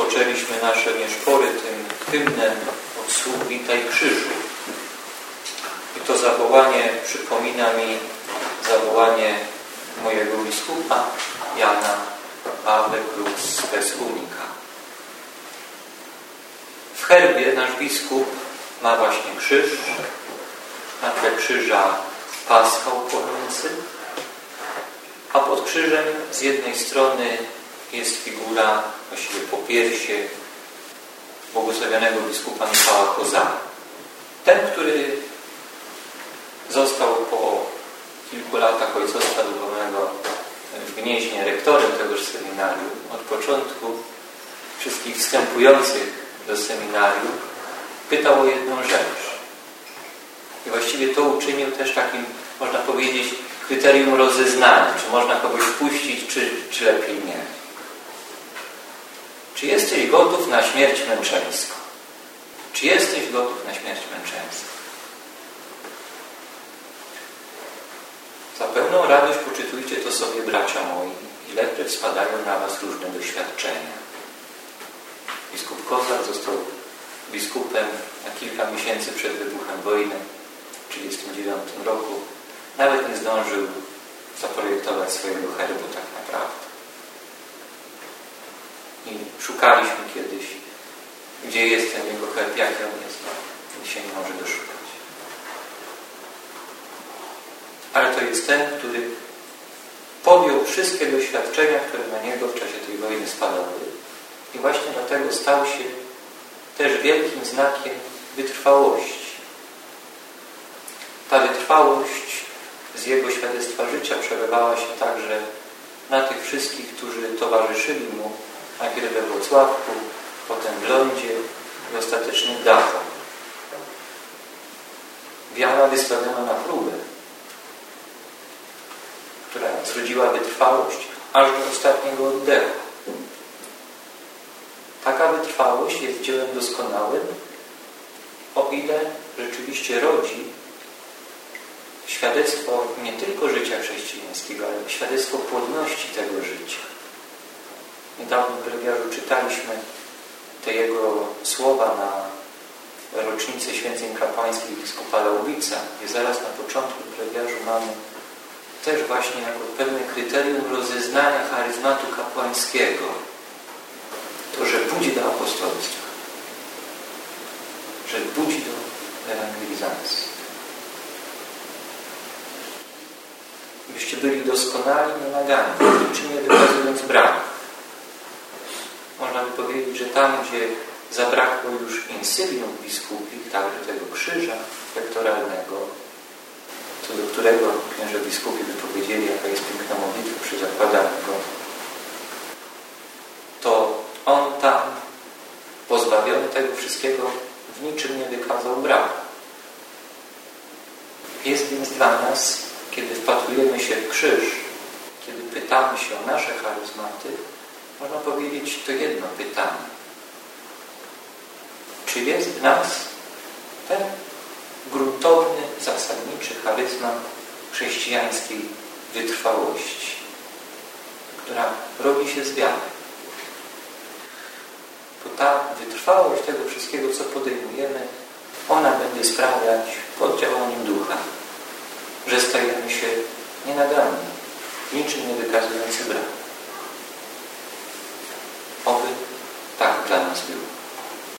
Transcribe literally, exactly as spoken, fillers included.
rozpoczęliśmy nasze nieszpory tym hymnem od słów Witaj Krzyżu. I to zawołanie przypomina mi zawołanie mojego biskupa Jana Ave Crux Spes Unica. W herbie nasz biskup ma właśnie krzyż, na tle krzyża paschał płonący, a pod krzyżem z jednej strony jest figura, właściwie popiersie błogosławionego biskupa Michała Kozara. Ten, który został po kilku latach ojcostwa duchownego w Gnieźnie rektorem tegoż seminarium. Od początku wszystkich wstępujących do seminarium pytał o jedną rzecz. I właściwie to uczynił też takim, można powiedzieć, kryterium rozeznania. Czy można kogoś wpuścić, czy, czy lepiej nie. Czy jesteś gotów na śmierć męczeńską? Czy jesteś gotów na śmierć męczeńską? Za pełną radość poczytujcie to sobie, bracia moi, ilekroć spadają na was różne doświadczenia. Biskup Kozar został biskupem na kilka miesięcy przed wybuchem wojny w tysiąc dziewięćset trzydziestym dziewiątym roku. Nawet nie zdążył zaprojektować swojego herbu tak naprawdę. I szukaliśmy kiedyś, gdzie jest ten jego herb, jaki on jest. No, się nie może doszukać. Ale to jest ten, który podjął wszystkie doświadczenia, które na niego w czasie tej wojny spadały. I właśnie dlatego stał się też wielkim znakiem wytrwałości. Ta wytrwałość z jego świadectwa życia przelewała się także na tych wszystkich, którzy towarzyszyli mu najpierw we Włocławku, potem w lądzie i ostatecznie w Dachau. Wiara wystawiona na próbę, która zrodziła wytrwałość aż do ostatniego oddechu. Taka wytrwałość jest dziełem doskonałym, o ile rzeczywiście rodzi świadectwo nie tylko życia chrześcijańskiego, ale świadectwo płodności tego życia. Niedawno w brewiarzu czytaliśmy te jego słowa na rocznicę święceń kapłańskich biskupa Laubica, gdzie zaraz na początku brewiarzu mamy też właśnie jako pewne kryterium rozeznania charyzmatu kapłańskiego. To, że budzi do apostolstwa. Że budzi do ewangelizacji. Byście byli doskonali, nienaganni, niczym nie wykazując braku. Można by powiedzieć, że tam, gdzie zabrakło już insylium biskupi, także tego krzyża rektoralnego, co do którego księże biskupi wypowiedzieli, jaka jest piękna modlitwa przy zakładaniu go, to on tam, pozbawiony tego wszystkiego, w niczym nie wykazał braku. Jest więc dla nas, kiedy wpatrujemy się w krzyż, kiedy pytamy się o nasze charyzmaty, można powiedzieć to jedno pytanie. Czy jest w nas ten gruntowny, zasadniczy charyzmat chrześcijańskiej wytrwałości, która rodzi się z wiary? Bo ta wytrwałość tego wszystkiego, co podejmujemy, ona będzie sprawiać pod działaniem ducha, że stajemy się nienaganni, niczym nie wykazujący braku. Oby tak dla nas było.